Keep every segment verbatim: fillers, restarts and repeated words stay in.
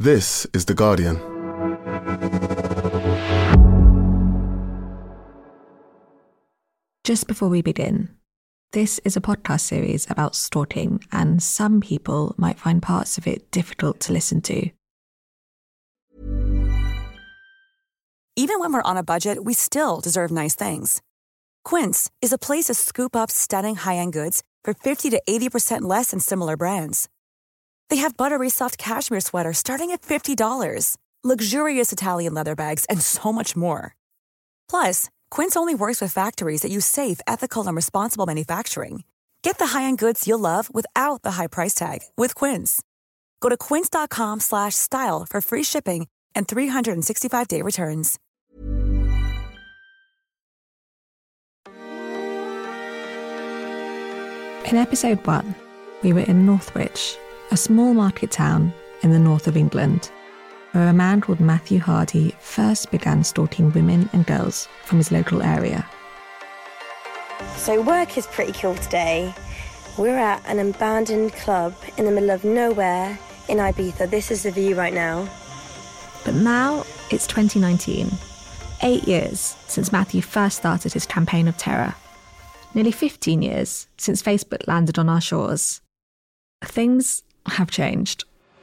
This is The Guardian. Just before we begin, this is a podcast series about stalking, and some people might find parts of it difficult to listen to. Even when we're on a budget, we still deserve nice things. Quince is a place to scoop up stunning high-end goods for fifty to eighty percent less than similar brands. They have buttery soft cashmere sweaters starting at fifty dollars, luxurious Italian leather bags, and so much more. Plus, Quince only works with factories that use safe, ethical, and responsible manufacturing. Get the high-end goods you'll love without the high price tag with Quince. Go to quince.com slash style for free shipping and three sixty-five day returns. In episode one, we were in Northwich, a small market town in the north of England, where a man called Matthew Hardy first began stalking women and girls from his local area. So work is pretty cool today. We're at an abandoned club in the middle of nowhere in Ibiza. This is the view right now. But now it's twenty nineteen, eight years since Matthew first started his campaign of terror. Nearly fifteen years since Facebook landed on our shores. Things have changed.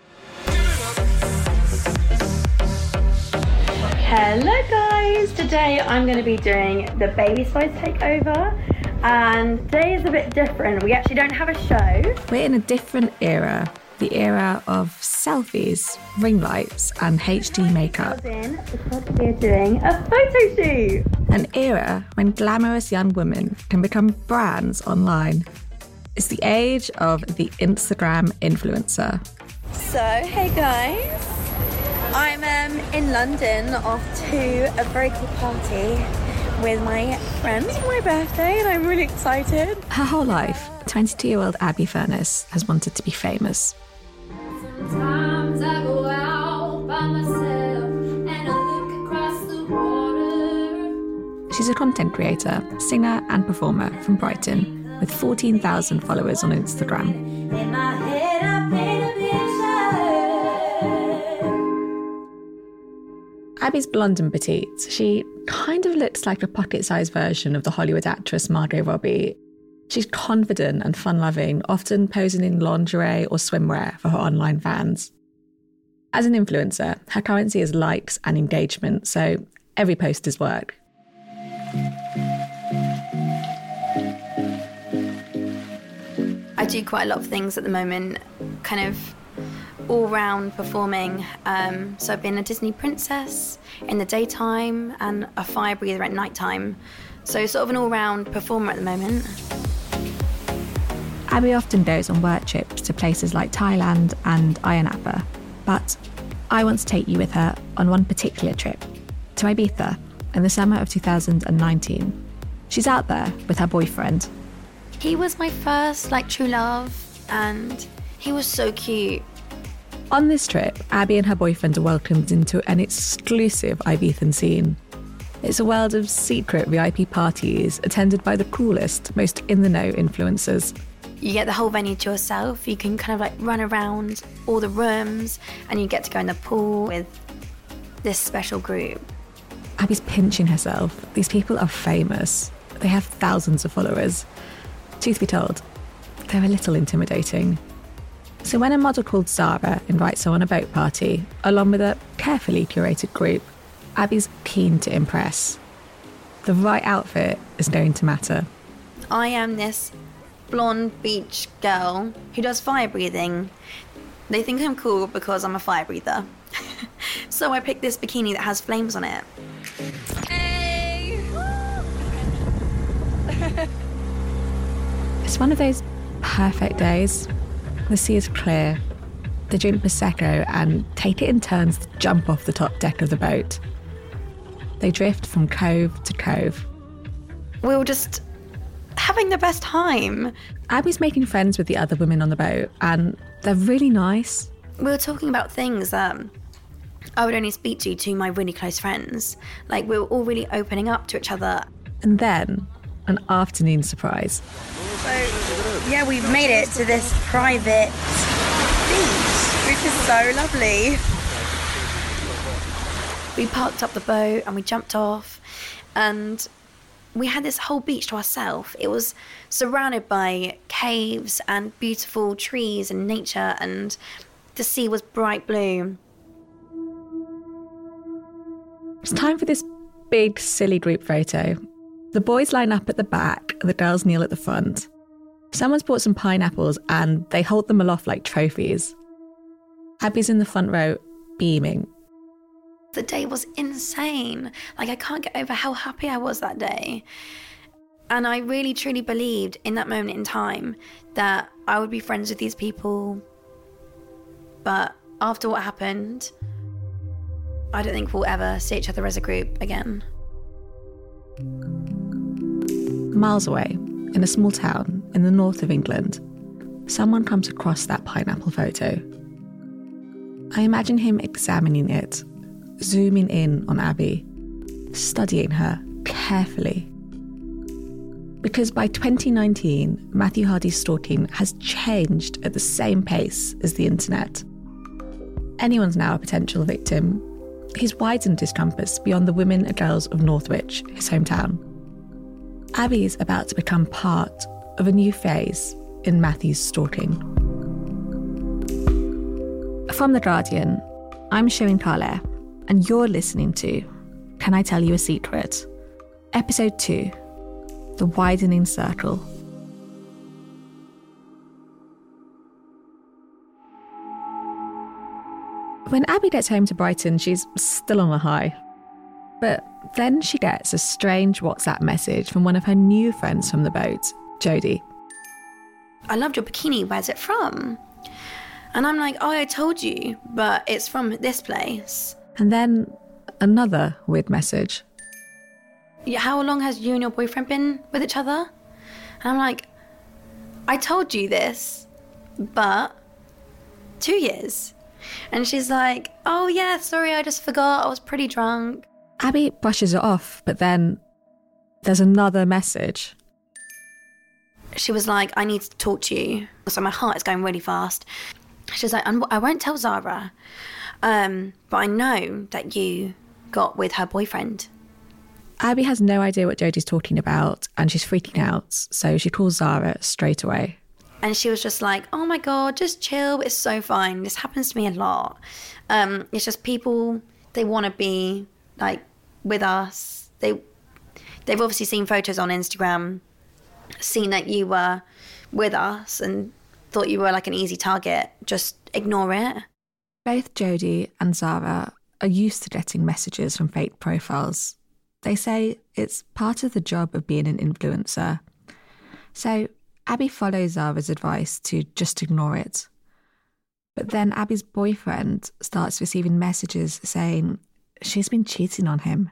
Hello guys! Today I'm going to be doing the Baby Spice takeover, and today is a bit different. We actually don't have a show. We're in a different era, the era of selfies, ring lights and H D makeup. In because we're doing a photo shoot. An era when glamorous young women can become brands online. It's the age of the Instagram influencer. So, hey guys. I'm um, in London off to a very cool party with my friends for my birthday, and I'm really excited. Her whole life, twenty-two-year-old Abby Furness has wanted to be famous. Sometimes I go out by myself and I look across the water. She's a content creator, singer and performer from Brighton with fourteen thousand followers on Instagram. In my head I paint a picture. Abby's blonde and petite. She kind of looks like a pocket-sized version of the Hollywood actress Margot Robbie. She's confident and fun-loving, often posing in lingerie or swimwear for her online fans. As an influencer, her currency is likes and engagement, so every post is work. I do quite a lot of things at the moment, kind of all-round performing. Um, so I've been a Disney princess in the daytime and a fire breather at nighttime. So sort of an all-round performer at the moment. Abby often goes on work trips to places like Thailand and Ayia Napa, but I want to take you with her on one particular trip, to Ibiza in the summer of two thousand nineteen. She's out there with her boyfriend. He was my first, like, true love, and he was so cute. On this trip, Abby and her boyfriend are welcomed into an exclusive Ibizan scene. It's a world of secret V I P parties attended by the coolest, most in-the-know influencers. You get the whole venue to yourself. You can kind of like run around all the rooms and you get to go in the pool with this special group. Abby's pinching herself. These people are famous. They have thousands of followers. Truth be told, they're a little intimidating. So when a model called Zara invites her on a boat party, along with a carefully curated group, Abby's keen to impress. The right outfit is going to matter. I am this blonde beach girl who does fire breathing. They think I'm cool because I'm a fire breather. So I picked this bikini that has flames on it. Hey! It's one of those perfect days. The sea is clear. They drink Prosecco and take it in turns to jump off the top deck of the boat. They drift from cove to cove. We were just having the best time. Abby's making friends with the other women on the boat, and they're really nice. We were talking about things that I would only speak to to my really close friends. Like, we were all really opening up to each other. And then, an afternoon surprise. So, yeah, we've made it to this private beach, which is so lovely. We parked up the boat and we jumped off, and we had this whole beach to ourselves. It was surrounded by caves and beautiful trees and nature, and the sea was bright blue. It's time for this big, silly group photo. The boys line up at the back, the girls kneel at the front. Someone's brought some pineapples and they hold them aloft like trophies. Abby's in the front row, beaming. The day was insane. Like, I can't get over how happy I was that day. And I really, truly believed in that moment in time that I would be friends with these people. But after what happened, I don't think we'll ever see each other as a group again. Miles away, in a small town in the north of England, someone comes across that pineapple photo. I imagine him examining it, zooming in on Abby, studying her carefully. Because by twenty nineteen, Matthew Hardy's stalking has changed at the same pace as the internet. Anyone's now a potential victim. He's widened his compass beyond the women and girls of Northwich, his hometown. Abby is about to become part of a new phase in Matthew's stalking. From The Guardian, I'm Shirin Khaleh, and you're listening to Can I Tell You a Secret? Episode two, The Widening Circle. When Abby gets home to Brighton, she's still on a high. But then she gets a strange WhatsApp message from one of her new friends from the boat, Jodie. I loved your bikini, where's it from? And I'm like, oh, I told you, but it's from this place. And then another weird message. Yeah, how long has you and your boyfriend been with each other? And I'm like, I told you this, but two years. And she's like, oh yeah, sorry, I just forgot, I was pretty drunk. Abby brushes it off, but then there's another message. She was like, I need to talk to you. So my heart is going really fast. She's like, I won't tell Zara, um, but I know that you got with her boyfriend. Abby has no idea what Jodie's talking about, and she's freaking out, so she calls Zara straight away. And she was just like, oh my God, just chill, it's so fine. This happens to me a lot. Um, it's just people, they want to be like with us. They, they've obviously seen photos on Instagram, seen that you were with us and thought you were like an easy target. Just ignore it. Both Jodie and Zara are used to getting messages from fake profiles. They say it's part of the job of being an influencer. So Abby follows Zara's advice to just ignore it. But then Abby's boyfriend starts receiving messages saying she's been cheating on him.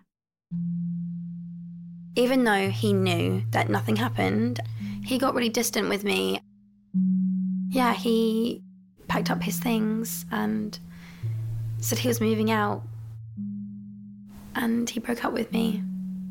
Even though he knew that nothing happened, he got really distant with me. Yeah, he packed up his things and said he was moving out. And he broke up with me.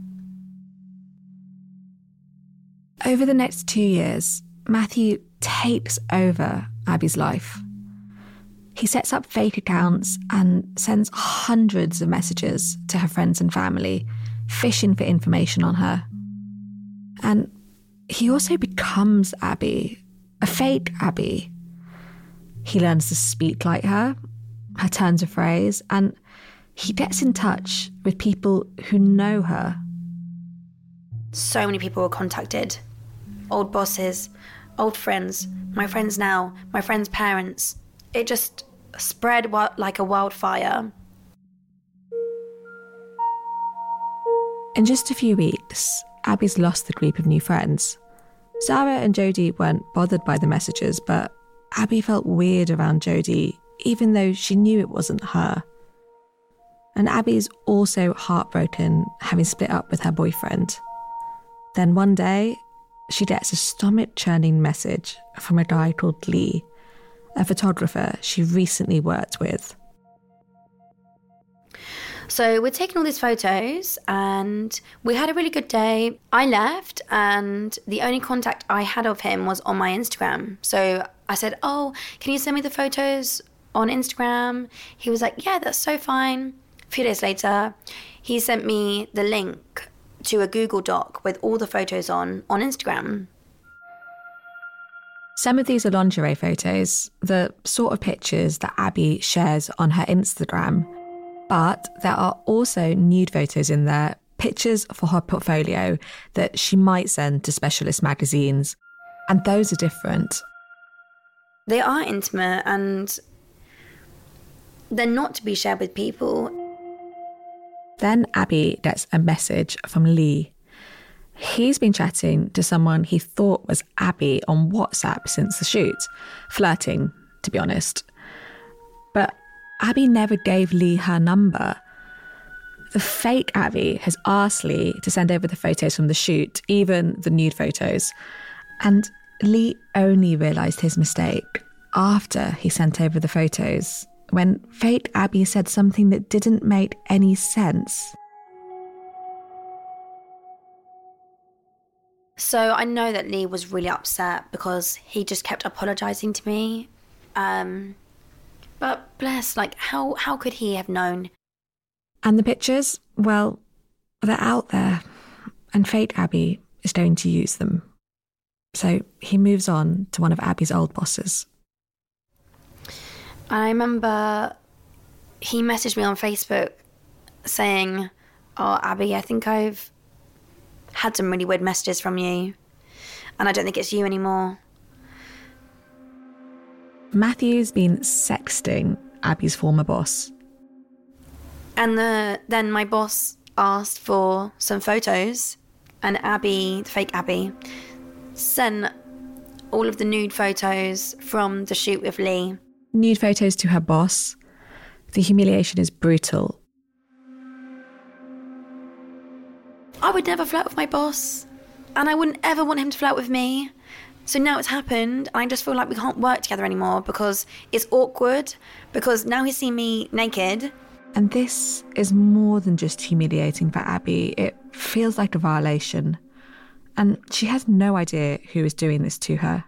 Over the next two years, Matthew takes over Abby's life. He sets up fake accounts and sends hundreds of messages to her friends and family, fishing for information on her. And he also becomes Abby, a fake Abby. He learns to speak like her, her turns of phrase, and he gets in touch with people who know her. So many people were contacted. Old bosses, old friends, my friends now, my friends' parents. It just spread wi- like a wildfire. In just a few weeks, Abby's lost the group of new friends. Zara and Jodie weren't bothered by the messages, but Abby felt weird around Jodie, even though she knew it wasn't her. And Abby's also heartbroken, having split up with her boyfriend. Then one day, she gets a stomach-churning message from a guy called Lee, a photographer she recently worked with. So we're taking all these photos and we had a really good day. I left and the only contact I had of him was on my Instagram. So I said, oh, can you send me the photos on Instagram? He was like, yeah, that's so fine. A few days later, he sent me the link to a Google Doc with all the photos on, on Instagram. Some of these are lingerie photos, the sort of pictures that Abi shares on her Instagram. But there are also nude photos in there, pictures for her portfolio that she might send to specialist magazines. And those are different. They are intimate and they're not to be shared with people. Then Abi gets a message from Lee. He's been chatting to someone he thought was Abi on WhatsApp since the shoot, flirting, to be honest. But Abi never gave Lee her number. The fake Abi has asked Lee to send over the photos from the shoot, even the nude photos. And Lee only realised his mistake after he sent over the photos, when fake Abi said something that didn't make any sense. So I know that Lee was really upset because he just kept apologising to me. Um, but bless, like, how, how could he have known? And the pictures, well, they're out there, and fake Abi is going to use them. So he moves on to one of Abi's old bosses. I remember he messaged me on Facebook saying, "Oh, Abi, I think I've had some really weird messages from you, and I don't think it's you anymore." Matthew's been sexting Abi's former boss. And the, then my boss asked for some photos, and Abi, the fake Abi, sent all of the nude photos from the shoot with Lee. Nude photos to her boss. The humiliation is brutal. I would never flirt with my boss, and I wouldn't ever want him to flirt with me. So now it's happened, and I just feel like we can't work together anymore because it's awkward, because now he's seen me naked. And this is more than just humiliating for Abi. It feels like a violation. And she has no idea who is doing this to her.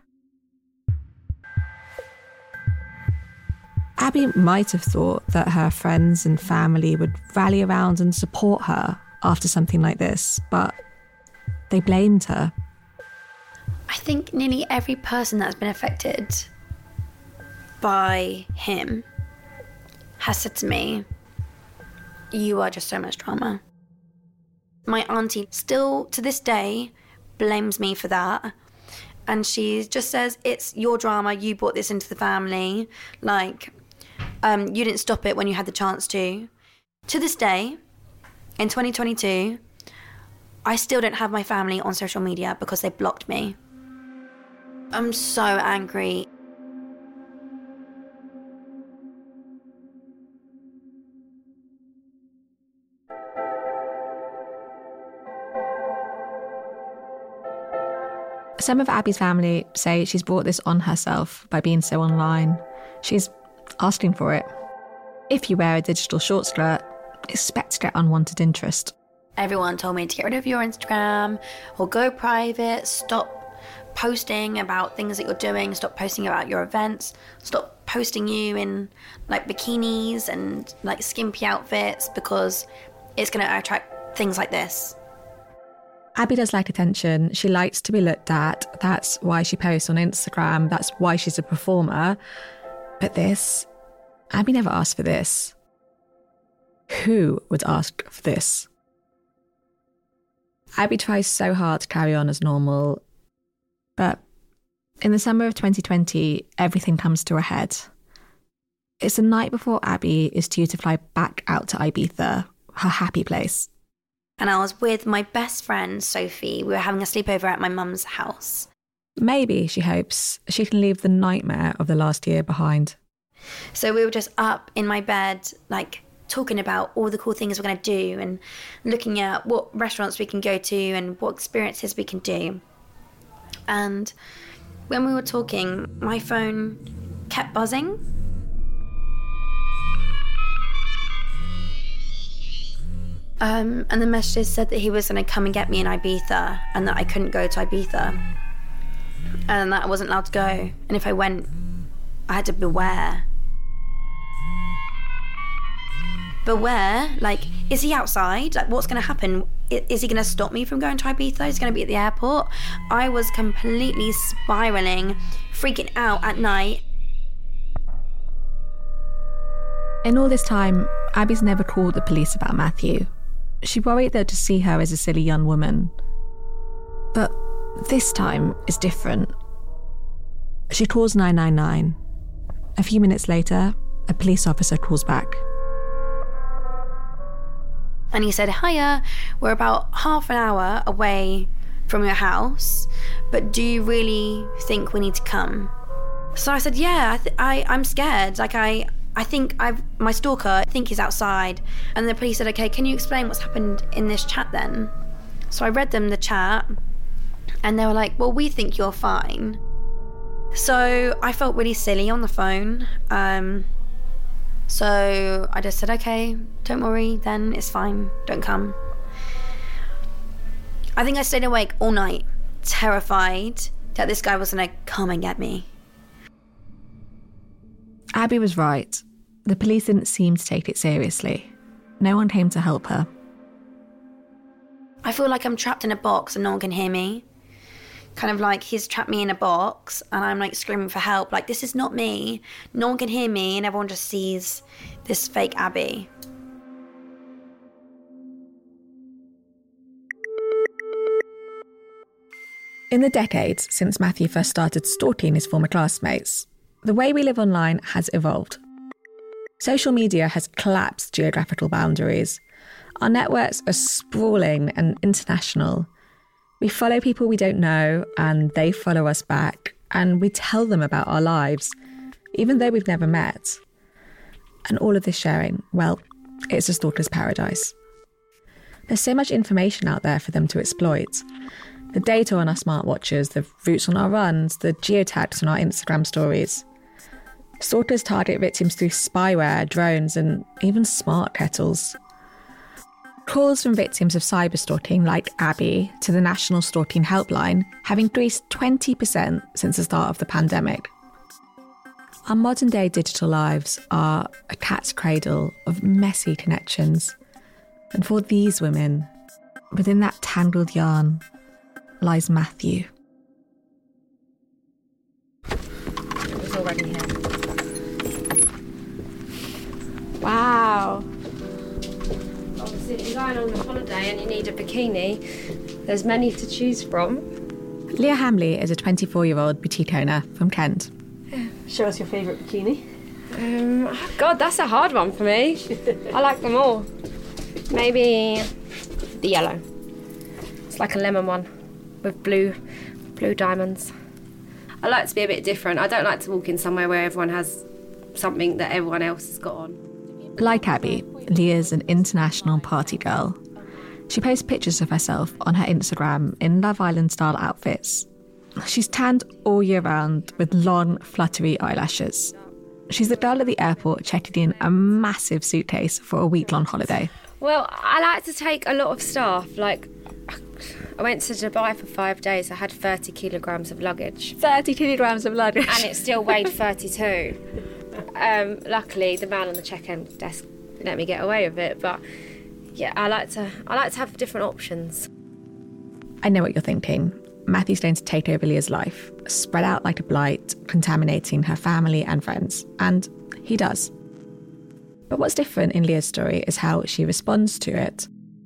Abi might have thought that her friends and family would rally around and support her after something like this, but they blamed her. I think nearly every person that's been affected by him has said to me, "You are just so much drama." My auntie still, to this day, blames me for that. And she just says, "It's your drama, you brought this into the family. Like, um, you didn't stop it when you had the chance to." To this day, in twenty twenty-two, I still don't have my family on social media because they blocked me. I'm so angry. Some of Abi's family say she's brought this on herself by being so online. She's asking for it. If you wear a digital short skirt, expect to get unwanted interest. Everyone told me to get rid of your Instagram or go private, stop posting about things that you're doing, stop posting about your events, stop posting you in like bikinis and like skimpy outfits because it's going to attract things like this. Abi does like attention. She likes to be looked at. That's why she posts on Instagram. That's why she's a performer. But this, Abi never asked for this. Who would ask for this? Abi tries so hard to carry on as normal. But in the summer of twenty twenty, everything comes to a head. It's the night before Abi is due to fly back out to Ibiza, her happy place. And I was with my best friend, Sophie. We were having a sleepover at my mum's house. Maybe, she hopes, she can leave the nightmare of the last year behind. So we were just up in my bed, like, talking about all the cool things we're going to do and looking at what restaurants we can go to and what experiences we can do. And when we were talking, my phone kept buzzing. Um, and the messages said that he was going to come and get me in Ibiza and that I couldn't go to Ibiza and that I wasn't allowed to go. And if I went, I had to beware. beware, like, is he outside? Like, what's going to happen? I- Is he going to stop me from going to Ibiza? Is he going to be at the airport? I was completely spiraling, freaking out at night. In all this time, Abby's never called the police about Matthew. She worried they'd just see her as a silly young woman. But this time is different. She calls nine nine nine. A few minutes later, a police officer calls back. And he said, hiya, we're about half an hour away from your house, but do you really think we need to come? So I said, yeah, I th- I, I'm scared. Like, I, I think I've, my stalker, I think he's outside. And the police said, okay, can you explain what's happened in this chat then? So I read them the chat, and they were like, well, we think you're fine. So I felt really silly on the phone. Um, so I just said, okay, don't worry, then it's fine, don't come. I think I stayed awake all night, terrified that this guy was gonna come and get me. Abby was right. The police didn't seem to take it seriously. No one came to help her. I feel like I'm trapped in a box and no one can hear me. Kind of like he's trapped me in a box and I'm like screaming for help. Like, this is not me. No one can hear me and everyone just sees this fake Abby. In the decades since Matthew first started stalking his former classmates, the way we live online has evolved. Social media has collapsed geographical boundaries. Our networks are sprawling and international. We follow people we don't know, and they follow us back, and we tell them about our lives, even though we've never met. And all of this sharing, well, it's a stalker's paradise. There's so much information out there for them to exploit. The data on our smartwatches, the routes on our runs, the geotags on our Instagram stories. Stalkers target victims through spyware, drones, and even smart kettles. Calls from victims of cyberstalking like Abby to the National Stalking Helpline have increased twenty percent since the start of the pandemic. Our modern-day digital lives are a cat's cradle of messy connections. And for these women, within that tangled yarn lies Matthew. It was already here. Wow. Obviously, if you're going on a holiday and you need a bikini, there's many to choose from. Leah Hamley is a twenty-four-year-old boutique owner from Kent. Show us your favourite bikini. Um, God, that's a hard one for me. I like them all. Maybe the yellow. It's like a lemon one with blue, blue diamonds. I like to be a bit different. I don't like to walk in somewhere where everyone has something that everyone else has got on. Like Abby, Leah's an international party girl. She posts pictures of herself on her Instagram in Love Island-style outfits. She's tanned all year round with long, fluttery eyelashes. She's the girl at the airport checking in a massive suitcase for a week-long holiday. Well, I like to take a lot of stuff. Like, I went to Dubai for five days. I had thirty kilograms of luggage. thirty kilograms of luggage. And it still weighed thirty-two. Um, luckily, the man on the check-in desk let me get away with it. But yeah, I like to. I like to have different options. I know what you're thinking. Matthew's going to take over Leah's life, spread out like a blight, contaminating her family and friends. And he does. But what's different in Leah's story is how she responds to it.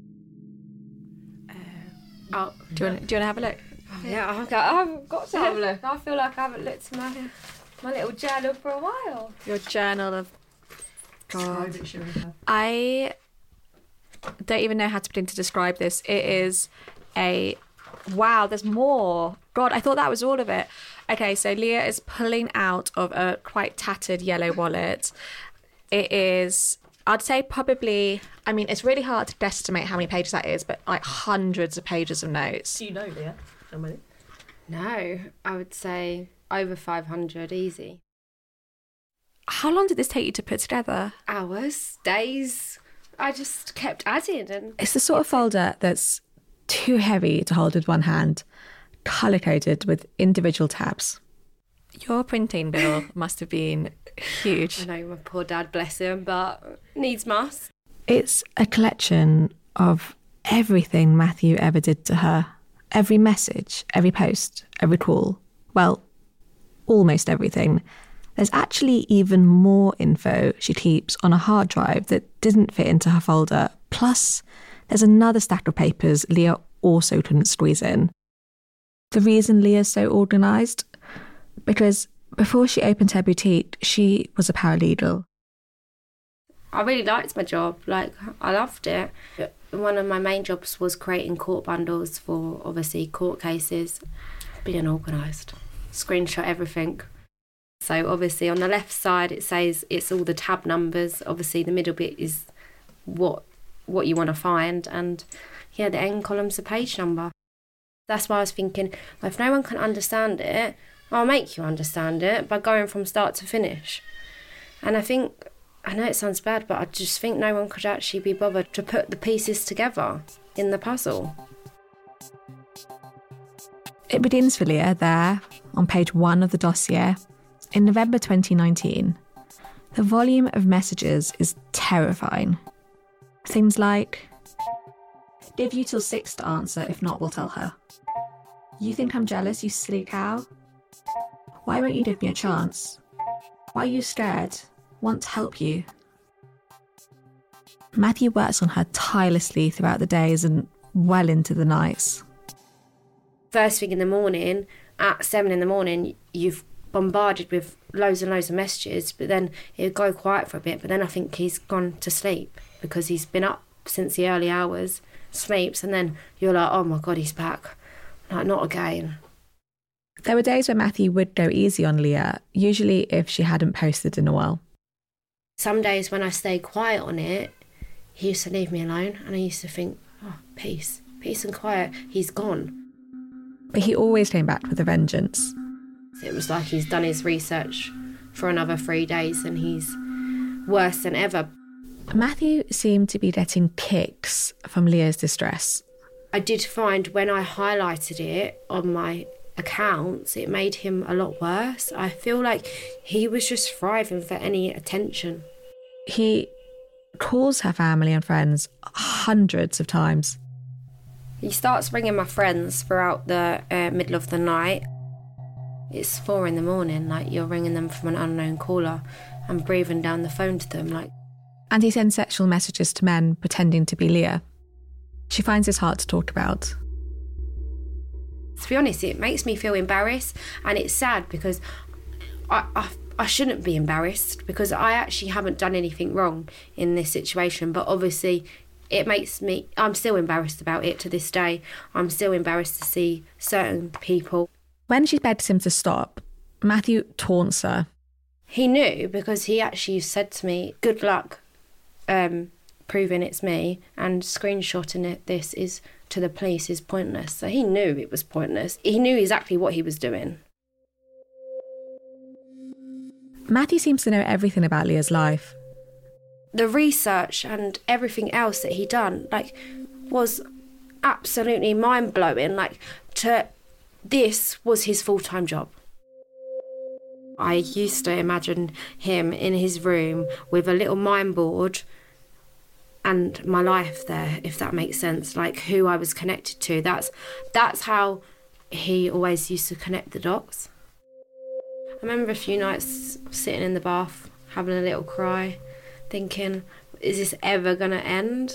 Oh, Do you want, do you want to have a look? yeah, I've got, I've got to have a look. I feel like I haven't looked at my my little journal for a while. Your journal of... God. I don't even know how to begin to describe this. It is a... Wow, there's more. God, I thought that was all of it. Okay, so Leah is pulling out of a quite tattered yellow wallet. It is, I'd say probably, I mean, it's really hard to estimate how many pages that is, but like hundreds of pages of notes. Do you know, Leah? How many? No, I would say over five hundred, easy. How long did this take you to put together? Hours, days. I just kept adding. And It's the sort of folder that's too heavy to hold with one hand, colour-coded with individual tabs. Your printing bill must have been huge. I know, my poor dad, bless him, but needs must. It's a collection of everything Matthew ever did to her. Every message, every post, every call. Well, almost everything. There's actually even more info she keeps on a hard drive that didn't fit into her folder. Plus, there's another stack of papers Leah also couldn't squeeze in. The reason Leah's so organised? Because before she opened her boutique, she was a paralegal. I really liked my job. Like, I loved it. One of my main jobs was creating court bundles for, obviously, court cases. Being organised. Screenshot everything. So, obviously, on the left side, it says it's all the tab numbers. Obviously, the middle bit is what what you want to find. And, yeah, the end column's the page number. That's why I was thinking, well, if no one can understand it, I'll make you understand it by going from start to finish. And I think, I know it sounds bad, but I just think no one could actually be bothered to put the pieces together in the puzzle. It begins for Leah there, on page one of the dossier, in November twenty nineteen. The volume of messages is terrifying. Things like, give you till six to answer, if not, we'll tell her. You think I'm jealous, you silly cow? Why won't you give me a chance? Why are you scared? Want to help you. Matthew works on her tirelessly throughout the days and well into the nights. First thing in the morning, at seven in the morning, you've bombarded with loads and loads of messages, but then it'll go quiet for a bit, but then I think he's gone to sleep because he's been up since the early hours, sleeps, and then you're like, oh my God, he's back. Like, not again. There were days when Matthew would go easy on Leah, usually if she hadn't posted in a while. Some days when I stayed quiet on it, he used to leave me alone, and I used to think, oh, peace, peace and quiet, he's gone. But he always came back with a vengeance. It was like he's done his research for another three days and he's worse than ever. Matthew seemed to be getting kicks from Leah's distress. I did find when I highlighted it on my accounts, it made him a lot worse. I feel like he was just thriving for any attention. He calls her family and friends hundreds of times. He starts ringing my friends throughout the uh, middle of the night. It's four in the morning, like you're ringing them from an unknown caller and breathing down the phone to them, like. And he sends sexual messages to men pretending to be Leah. She finds this hard to talk about. To be honest, it makes me feel embarrassed, and it's sad because I, I I shouldn't be embarrassed because I actually haven't done anything wrong in this situation, but obviously it makes me, I'm still embarrassed about it to this day. I'm still embarrassed to see certain people. When she begs him to stop, Matthew taunts her. He knew because he actually said to me, good luck um, proving it's me, and screenshotting it, this is to the police is pointless. So he knew it was pointless. He knew exactly what he was doing. Matthew seems to know everything about Leah's life. The research and everything else that he done, like, was absolutely mind-blowing. Like, to this was his full-time job. I used to imagine him in his room with a little mime board and my life there, if that makes sense, like who I was connected to. That's that's how he always used to connect the dots. I remember a few nights sitting in the bath, having a little cry, thinking, is this ever going to end?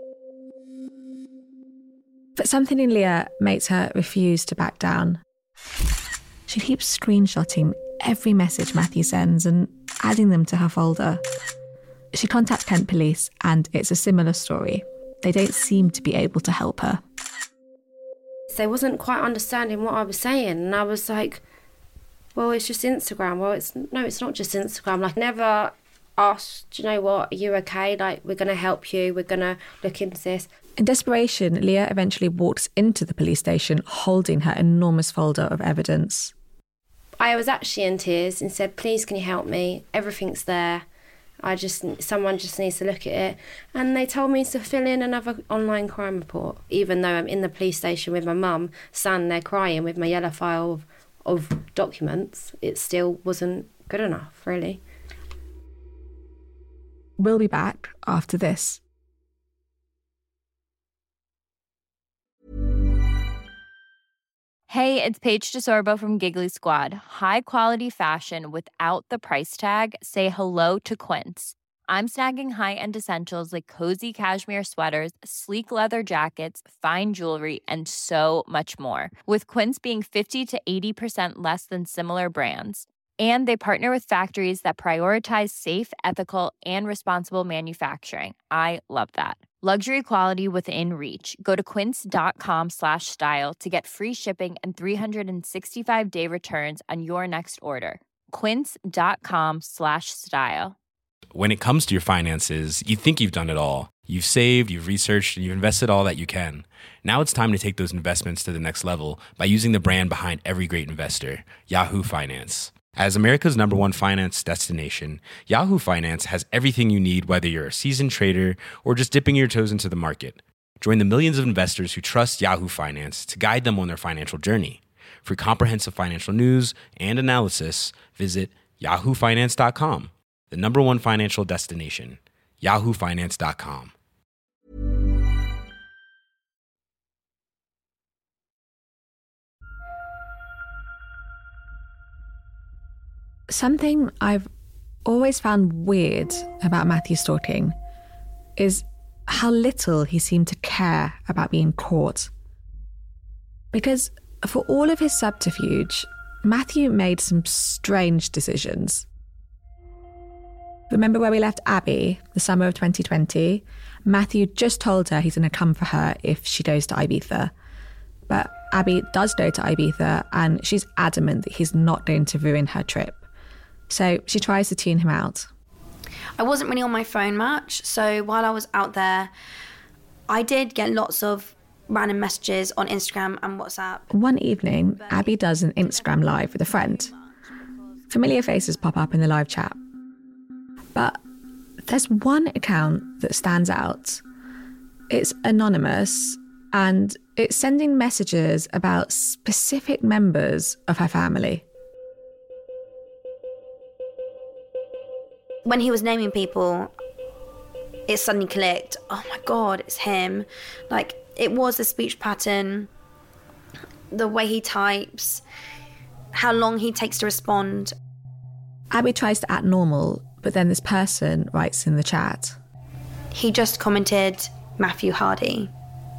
But something in Leah makes her refuse to back down. She keeps screenshotting every message Matthew sends and adding them to her folder. She contacts Kent Police and it's a similar story. They don't seem to be able to help her. They wasn't quite understanding what I was saying, and I was like, well, it's just Instagram. Well, it's no, it's not just Instagram. Like, never asked, do you know what, are you okay? Like, we're going to help you. We're going to look into this. In desperation, Leah eventually walks into the police station holding her enormous folder of evidence. I was actually in tears and said, please, can you help me? Everything's there. I just, someone just needs to look at it. And they told me to fill in another online crime report. Even though I'm in the police station with my mum, standing there crying with my yellow file of, of documents, it still wasn't good enough, really. We'll be back after this. Hey, it's Paige DeSorbo from Giggly Squad. High quality fashion without the price tag. Say hello to Quince. I'm snagging high-end essentials like cozy cashmere sweaters, sleek leather jackets, fine jewelry, and so much more. With Quince being fifty to eighty percent less than similar brands. And they partner with factories that prioritize safe, ethical, and responsible manufacturing. I love that. Luxury quality within reach. Go to quince.com slash style to get free shipping and three sixty-five day returns on your next order. Quince.com slash style. When it comes to your finances, you think you've done it all. You've saved, you've researched, and you've invested all that you can. Now it's time to take those investments to the next level by using the brand behind every great investor, Yahoo Finance. As America's number one finance destination, Yahoo Finance has everything you need, whether you're a seasoned trader or just dipping your toes into the market. Join the millions of investors who trust Yahoo Finance to guide them on their financial journey. For comprehensive financial news and analysis, visit yahoo finance dot com, the number one financial destination, yahoo finance dot com. Something I've always found weird about Matthew stalking is how little he seemed to care about being caught. Because for all of his subterfuge, Matthew made some strange decisions. Remember where we left Abby, the summer of twenty twenty? Matthew just told her he's going to come for her if she goes to Ibiza. But Abby does go to Ibiza and she's adamant that he's not going to ruin her trip. So she tries to tune him out. I wasn't really on my phone much, so while I was out there, I did get lots of random messages on Instagram and WhatsApp. One evening, Abby does an Instagram live with a friend. Familiar faces pop up in the live chat. But there's one account that stands out. It's anonymous, and it's sending messages about specific members of her family. When he was naming people, it suddenly clicked. Oh my God, it's him. Like, it was the speech pattern, the way he types, how long he takes to respond. Abby tries to act normal, but then this person writes in the chat. He just commented Matthew Hardy.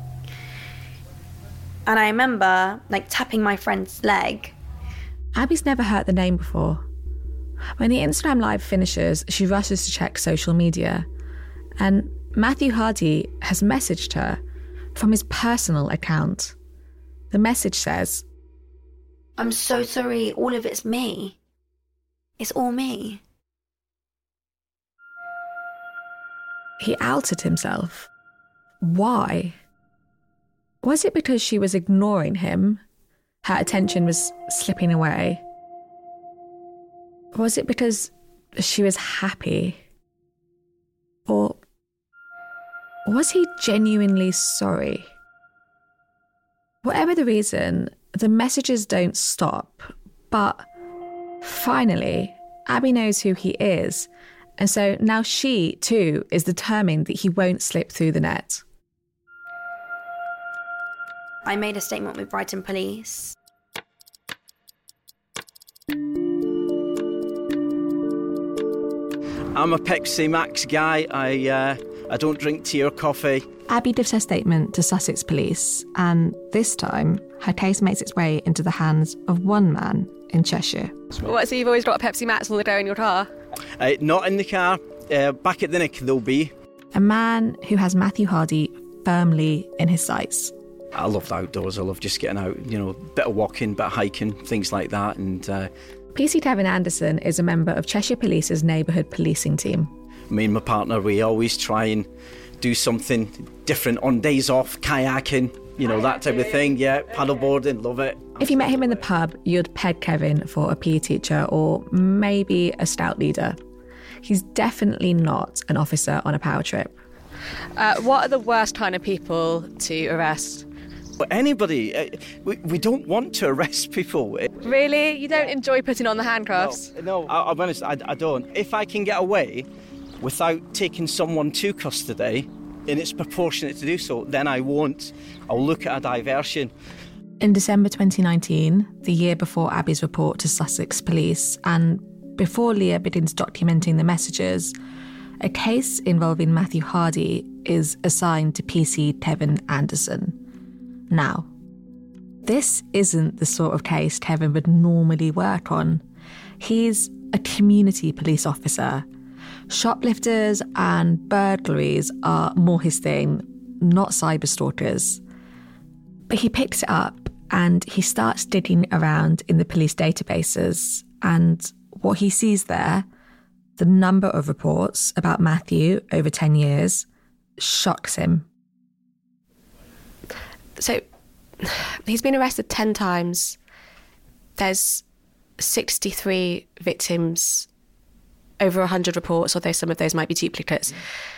And I remember, like, tapping my friend's leg. Abby's never heard the name before. When the Instagram live finishes, she rushes to check social media. And Matthew Hardy has messaged her from his personal account. The message says, I'm so sorry, all of it's me. It's all me. He outed himself. Why? Was it because she was ignoring him? Her attention was slipping away? Was it because she was happy? Or was he genuinely sorry? Whatever the reason, the messages don't stop. But finally, Abby knows who he is. And so now she, too, is determined that he won't slip through the net. I made a statement with Brighton Police. I'm a Pepsi Max guy. I uh, I don't drink tea or coffee. Abby gives her statement to Sussex Police, and this time, her case makes its way into the hands of one man in Cheshire. What, so you've always got a Pepsi Max on the go in your car? Uh, not in the car. Uh, back at the Nick, they'll be. A man who has Matthew Hardy firmly in his sights. I love the outdoors. I love just getting out, you know, bit of walking, bit of hiking, things like that. And uh, P C Kevin Anderson is a member of Cheshire Police's neighbourhood policing team. Me and my partner, we always try and do something different on days off, kayaking, you know, that type of thing. Yeah, paddleboarding, love it. If you met him in the pub, you'd peg Kevin for a P E teacher or maybe a scout leader. He's definitely not an officer on a power trip. Uh, what are the worst kind of people to arrest? Anybody. Uh, we, we don't want to arrest people. Really? You don't enjoy putting on the handcuffs? No, no I, I'll be honest, I, I don't. If I can get away without taking someone to custody, and it's proportionate to do so, then I won't. I'll look at a diversion. In December twenty nineteen, the year before Abby's report to Sussex Police, and before Leah begins documenting the messages, a case involving Matthew Hardy is assigned to P C Tevin Anderson. Now, this isn't the sort of case Tevin would normally work on. He's a community police officer. Shoplifters and burglaries are more his thing, not cyber stalkers. But he picks it up and he starts digging around in the police databases, and what he sees there, the number of reports about Matthew over ten years, shocks him. So, he's been arrested ten times. There's sixty-three victims, over one hundred reports, although some of those might be duplicates.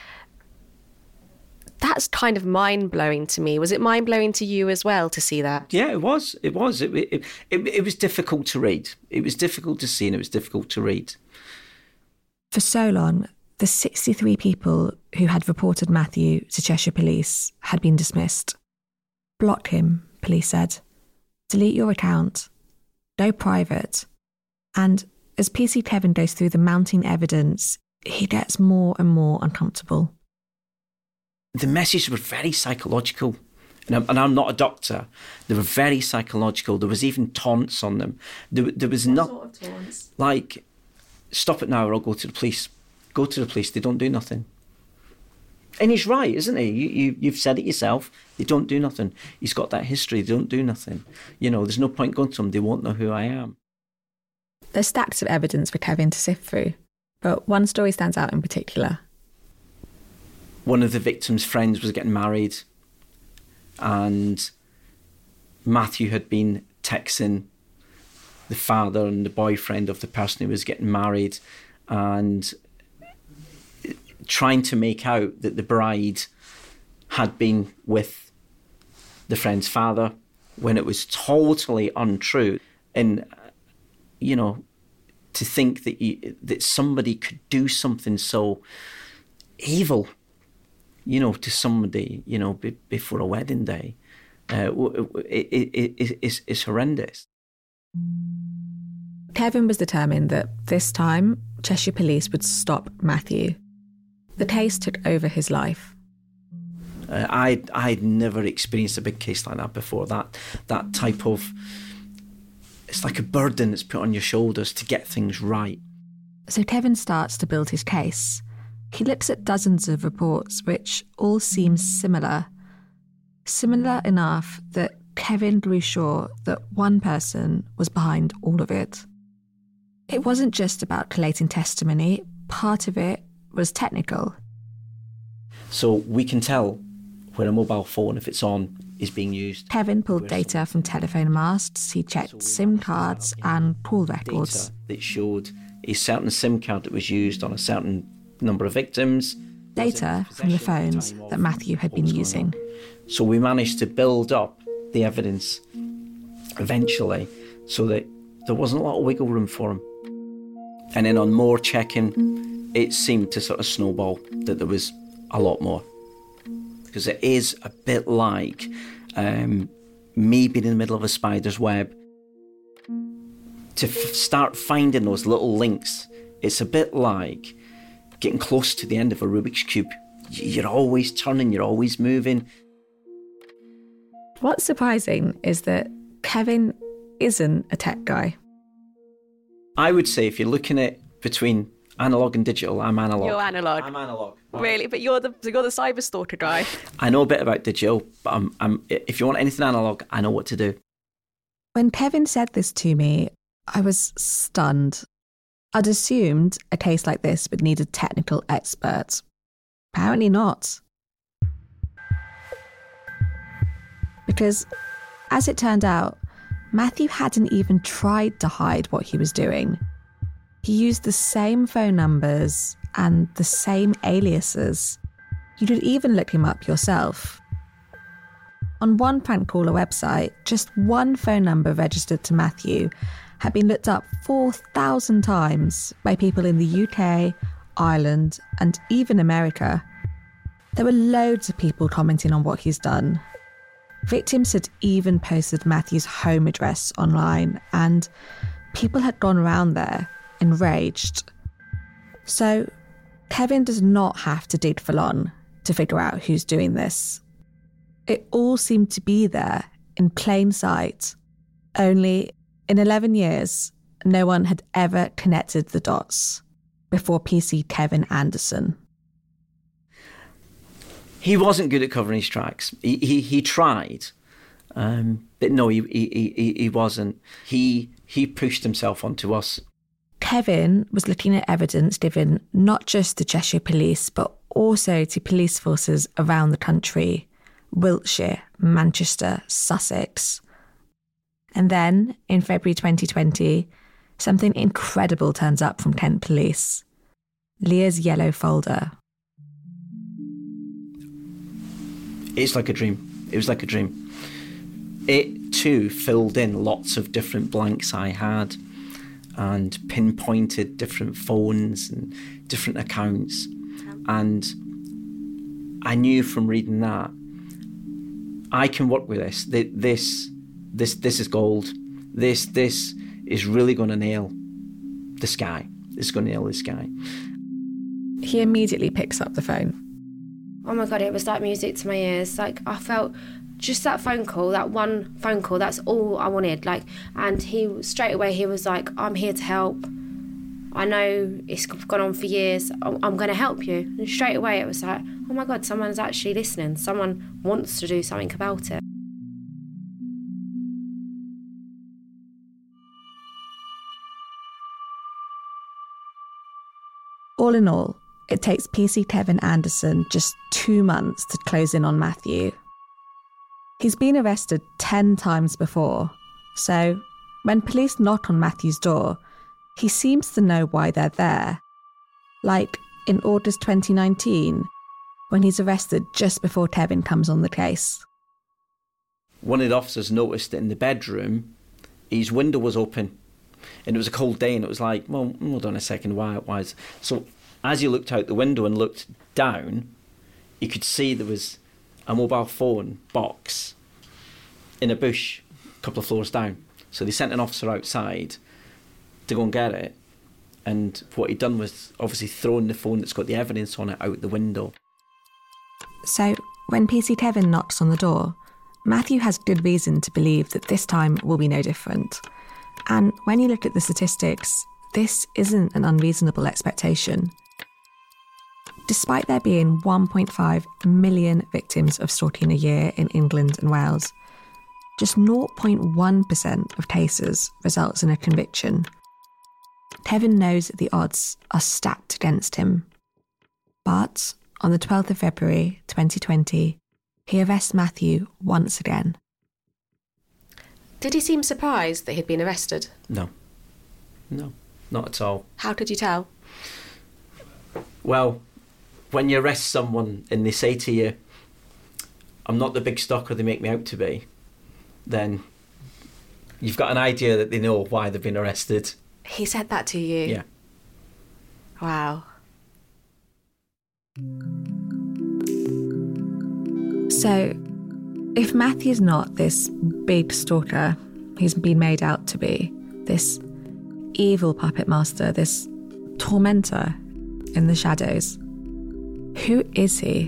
That's kind of mind-blowing to me. Was it mind-blowing to you as well to see that? Yeah, it was. It was. It, it, it, it was difficult to read. It was difficult to see and it was difficult to read. For so long, the sixty-three people who had reported Matthew to Cheshire Police had been dismissed. Block him, police said. Delete your account. Go private. And as P C Tevin goes through the mounting evidence, he gets more and more uncomfortable. The messages were very psychological. And I'm, and I'm not a doctor. They were very psychological. There was even taunts on them. There, there was not... What sort of taunts? Like, stop it now or I'll go to the police. Go to the police, they don't do nothing. And he's right, isn't he? You, you, you've said it yourself. They don't do nothing. He's got that history. They don't do nothing. You know, there's no point going to them. They won't know who I am. There's stacks of evidence for Kevin to sift through, but one story stands out in particular. One of the victim's friends was getting married, and Matthew had been texting the father and the boyfriend of the person who was getting married and trying to make out that the bride had been with the friend's father when it was totally untrue. And, you know, to think that you, that somebody could do something so evil, you know, to somebody, you know, be, before a wedding day, uh, it, it, it, it's, it's horrendous. Kevin was determined that this time Cheshire Police would stop Matthew. The case took over his life. Uh, I I'd never experienced a big case like that before. That that type of, it's like a burden that's put on your shoulders to get things right. So Kevin starts to build his case. He looks at dozens of reports which all seem similar. Similar enough that Kevin grew sure that one person was behind all of it. It wasn't just about collating testimony. Part of it was technical. So we can tell when a mobile phone, if it's on, is being used. Kevin pulled data from telephone masts. He checked SIM cards and call records. Data that showed a certain SIM card that was used on a certain number of victims. Data from the phones that Matthew had been using. So we managed to build up the evidence eventually so that there wasn't a lot of wiggle room for him. And then on more checking, it seemed to sort of snowball that there was a lot more. Because it is a bit like um, me being in the middle of a spider's web. To f- start finding those little links, it's a bit like getting close to the end of a Rubik's Cube. You're always turning, you're always moving. What's surprising is that Kevin isn't a tech guy. I would say if you're looking at between analog and digital, I'm analog. You're analog. I'm analog. Really? But you're the you're the cyber stalker guy. I know a bit about digital, but I'm, I'm, if you want anything analog, I know what to do. When Kevin said this to me, I was stunned. I'd assumed a case like this would need a technical expert. Apparently not. Because, as it turned out, Matthew hadn't even tried to hide what he was doing. He used the same phone numbers and the same aliases. You could even look him up yourself. On one prank caller website, just one phone number registered to Matthew had been looked up four thousand times by people in the U K, Ireland, and even America. There were loads of people commenting on what he's done. Victims had even posted Matthew's home address online, and people had gone around there, enraged. So Kevin does not have to dig for long to figure out who's doing this. It all seemed to be there in plain sight. Only in eleven years, no one had ever connected the dots before P C Kevin Anderson. He wasn't good at covering his tracks. He he, he tried, um, but no, he, he he he wasn't. He he pushed himself onto us. Kevin was looking at evidence given not just to Cheshire Police, but also to police forces around the country: Wiltshire, Manchester, Sussex. And then, in February twenty twenty, something incredible turns up from Kent Police. Leah's yellow folder. It's like a dream. It was like a dream. It, too, filled in lots of different blanks I had and pinpointed different phones and different accounts. And I knew from reading that, I can work with this. This, this, this is gold. This, this is really going to nail this guy. It's going to nail this guy. He immediately picks up the phone. Oh my God, it was like music to my ears. Like, I felt just that phone call, that one phone call, that's all I wanted. Like, and he, straight away, he was like, I'm here to help. I know it's gone on for years. I'm, I'm going to help you. And straight away, it was like, oh my God, someone's actually listening. Someone wants to do something about it. All in all, it takes P C Kevin Anderson just two months to close in on Matthew. He's been arrested ten times before, so when police knock on Matthew's door, he seems to know why they're there. Like in August twenty nineteen, when he's arrested just before Kevin comes on the case. One of the officers noticed that in the bedroom, his window was open, and it was a cold day, and it was like, well, hold on a second, why, why is... So as he looked out the window and looked down, you could see there was a mobile phone box in a bush a couple of floors down. So they sent an officer outside to go and get it. And what he'd done was obviously thrown the phone that's got the evidence on it out the window. So when P C Kevin knocks on the door, Matthew has good reason to believe that this time will be no different. And when you look at the statistics, this isn't an unreasonable expectation. Despite there being one point five million victims of stalking a year in England and Wales, just zero point one percent of cases results in a conviction. Kevin knows that the odds are stacked against him. But on the twelfth of February twenty twenty, he arrests Matthew once again. Did he seem surprised that he'd been arrested? No. No, not at all. How could you tell? Well, when you arrest someone and they say to you, I'm not the big stalker they make me out to be, then you've got an idea that they know why they've been arrested. He said that to you? Yeah. Wow. So, if Matthew's not this big stalker he's been made out to be, this evil puppet master, this tormentor in the shadows, who is he?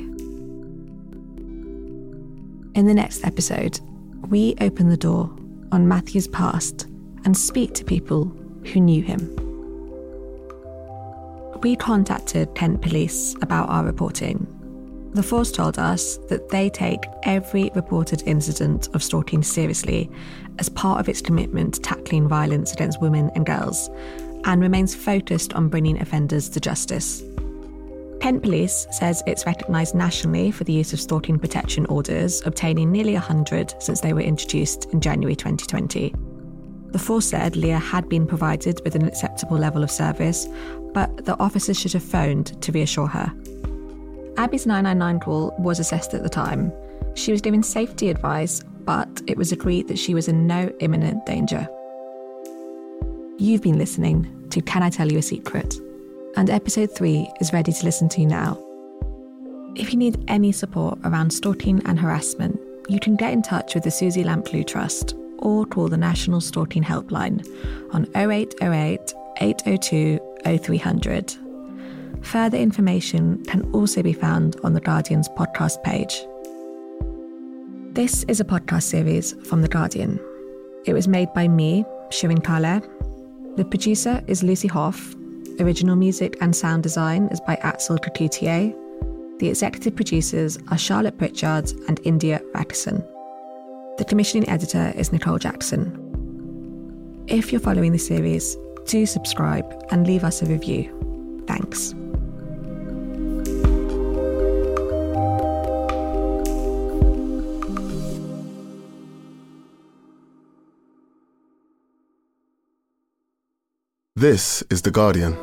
In the next episode, we open the door on Matthew's past and speak to people who knew him. We contacted Kent Police about our reporting. The force told us that they take every reported incident of stalking seriously as part of its commitment to tackling violence against women and girls, and remains focused on bringing offenders to justice. Kent Police says it's recognised nationally for the use of stalking protection orders, obtaining nearly one hundred since they were introduced in January twenty twenty. The force said Leah had been provided with an acceptable level of service, but the officers should have phoned to reassure her. Abby's nine nine nine call was assessed at the time. She was given safety advice, but it was agreed that she was in no imminent danger. You've been listening to Can I Tell You a Secret? And episode three is ready to listen to now. If you need any support around stalking and harassment, you can get in touch with the Susie Lamplugh Trust or call the National Stalking Helpline on oh eight oh eight, eight oh two, oh three hundred. Further information can also be found on The Guardian's podcast page. This is a podcast series from The Guardian. It was made by me, Shirin Kale. The producer is Lucy Hoff. Original music and sound design is by Axel Coutier. The executive producers are Charlotte Pritchard and India Rackison. The commissioning editor is Nicole Jackson. If you're following the series, do subscribe and leave us a review. Thanks. This is The Guardian.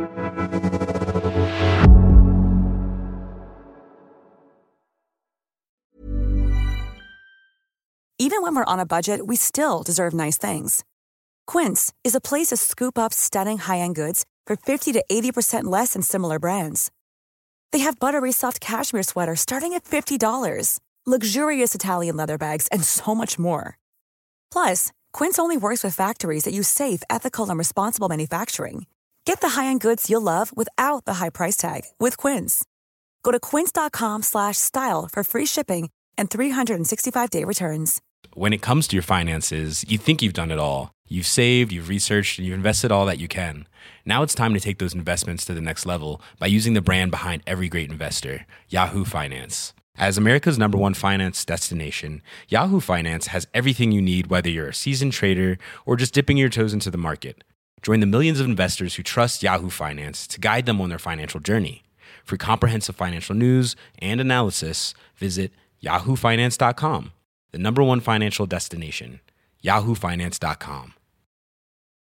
Even when we're on a budget, we still deserve nice things. Quince is a place to scoop up stunning high-end goods for fifty to eighty percent less than similar brands. They have buttery soft cashmere sweaters starting at fifty dollars, luxurious Italian leather bags, and so much more. Plus, Quince only works with factories that use safe, ethical, and responsible manufacturing. Get the high-end goods you'll love without the high price tag with Quince. Go to quince.com slash style for free shipping and three sixty-five day returns. When it comes to your finances, you think you've done it all. You've saved, you've researched, and you've invested all that you can. Now it's time to take those investments to the next level by using the brand behind every great investor, Yahoo Finance. As America's number one finance destination, Yahoo Finance has everything you need, whether you're a seasoned trader or just dipping your toes into the market. Join the millions of investors who trust Yahoo Finance to guide them on their financial journey. For comprehensive financial news and analysis, visit yahoo finance dot com, the number one financial destination, yahoo finance dot com.